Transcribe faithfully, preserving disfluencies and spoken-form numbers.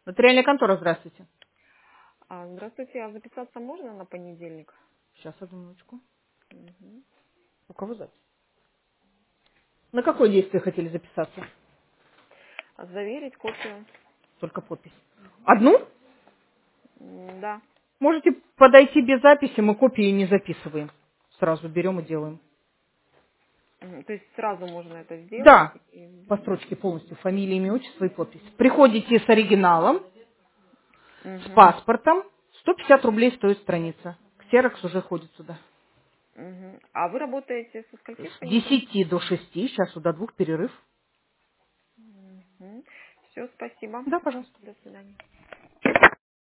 Нотариальная контора, здравствуйте. А, здравствуйте, а записаться можно на понедельник? Сейчас, одну минуточку. Мгм. У кого запись? На какое действие хотели записаться? А заверить копию? Только подпись. Одну? М, Да. Можете подойти без записи, мы копии не записываем. Сразу берем и делаем. Мгм. То есть сразу можно это сделать? Да, И- по строчке полностью. Фамилия, имя, отчество и подпись. Приходите с оригиналом, с Мгм. паспортом. сто пятьдесят рублей стоит страница. Ксерокс уже ходит сюда. Мгм. А вы работаете со скольки в С понедельник? десяти до шести, сейчас до двух перерыв. Все, спасибо. Да, пожалуйста. До свидания.